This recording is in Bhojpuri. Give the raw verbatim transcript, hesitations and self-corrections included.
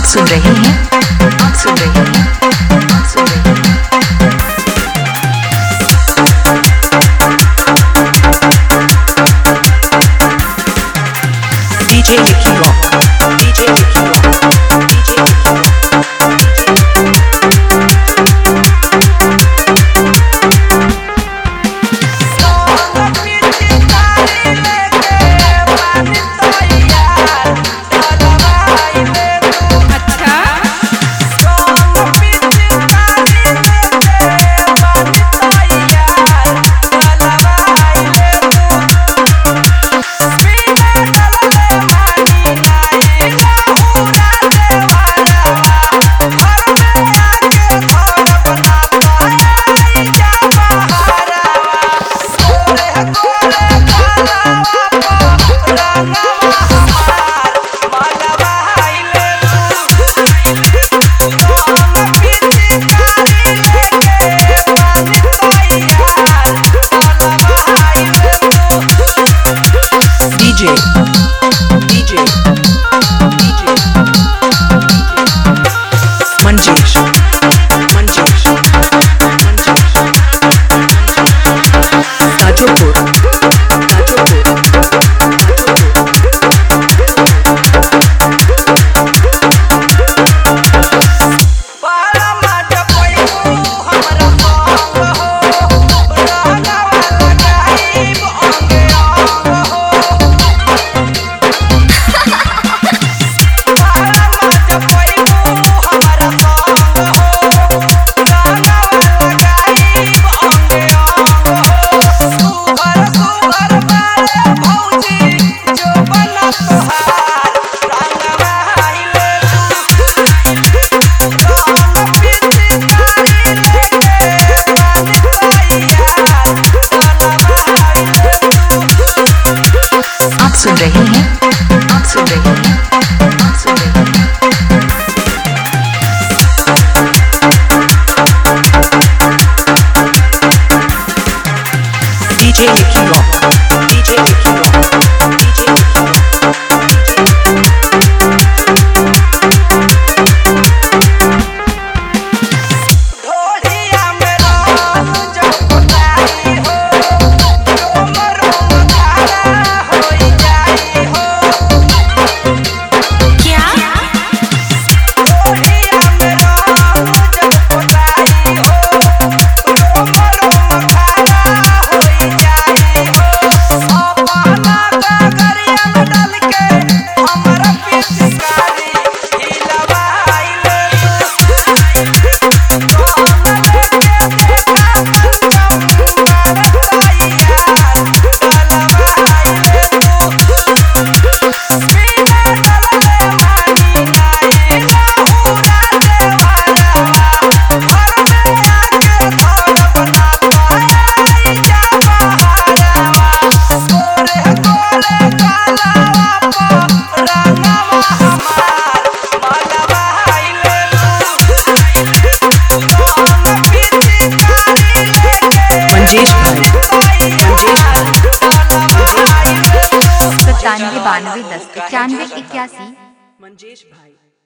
सुन रहे हैं आप सुन रहे हैं आप सुन रहे हैं DJ Vicky rock DJ Vicky rock DJ Vicky rock DJ DJ DJ Manjesh Manjesh Manjesh Tajopur आप सुन रहे हैं आप सुन रहे हैं आप सुन रहे हैं DJ Vicky rock DJ Vicky rock DJ Vicky rock Manjesh भाई मंजेश सत्तानवे बानवे दस इक्यानवे इक्यासी मंजेश भाई।